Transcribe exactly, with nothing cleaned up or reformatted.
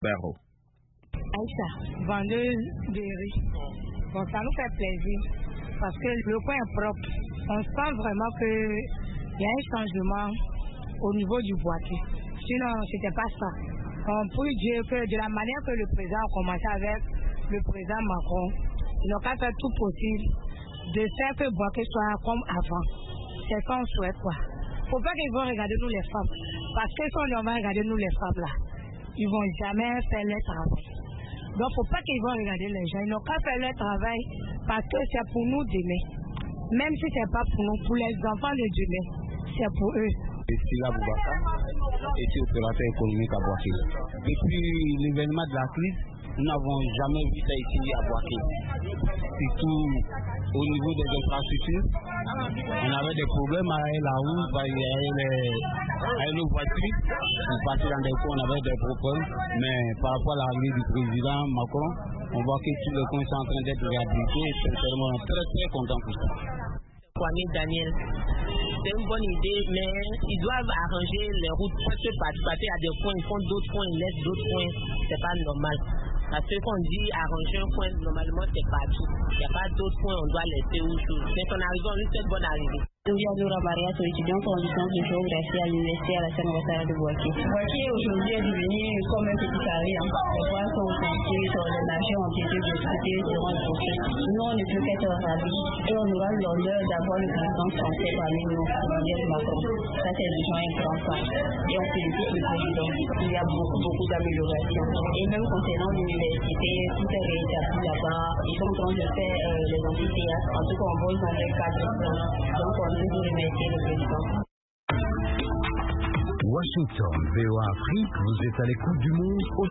Berro. Aïcha, vendeuse de riz. Bon, ça nous fait plaisir parce que le coin est propre. On sent vraiment qu'il y a un changement au niveau du boîtier. Sinon, ce n'était pas ça. On prie Dieu que de la manière que le président a commencé avec le président Macron, ils n'ont qu'à faire tout possible de faire que Boaké soit comme avant. C'est ce qu'on souhaite, quoi. Il ne faut pas qu'ils vont regarder nous les femmes. Parce que si on va regarder nous les femmes là, ils ne vont jamais faire leur travail. Donc il ne faut pas qu'ils vont regarder les gens. Ils n'ont qu'à faire leur travail parce que c'est pour nous demain. Même si ce n'est pas pour nous, pour les enfants de demain, c'est pour eux. Sila Boubacar, était opérateur économique à Boaké. Depuis l'événement de la crise, nous n'avons jamais vu ça ici à Boaké. Surtout au niveau des infrastructures, on avait des problèmes avec la route, avec nos voitures. On partait dans des coins, on avait des problèmes. Mais par rapport à l'arrivée du président Macron, on voit que tous les coins sont en train d'être réhabilités. Et sincèrement, très très content pour ça. Kwame Daniel, c'est une bonne idée, mais ils doivent arranger les routes parce que partir à des points, ils font d'autres points, ils laissent d'autres points, c'est pas normal. Parce que quand on dit arranger un point, normalement c'est partout. Il n'y a pas d'autres points, on doit laisser où chose. C'est qu'on arrive, on une bonne arrivée. Ouliadoura Maria, étudiante en licence de géographie à l'université à la Sainte-Ouattara de Boaké. Boaké aujourd'hui est devenu comme un petit carré. On voit qu'on s'inquiète, les marchés ont été discutés durant le procès. Nous, on ne peut qu'être ravis et on aura l'honneur d'avoir le président français parmi nous, Emmanuel Macron. Ça, c'est déjà un grand pas. Et on félicite le président. Il y a beaucoup, beaucoup d'améliorations. Et même concernant l'université, tout est rétabli là-bas. Ils sont en train de faire euh, les amphithéâtres. En tout cas, on voit dans les cadres. Donc, on Washington, V O A Afrique, vous êtes à l'écoute du monde.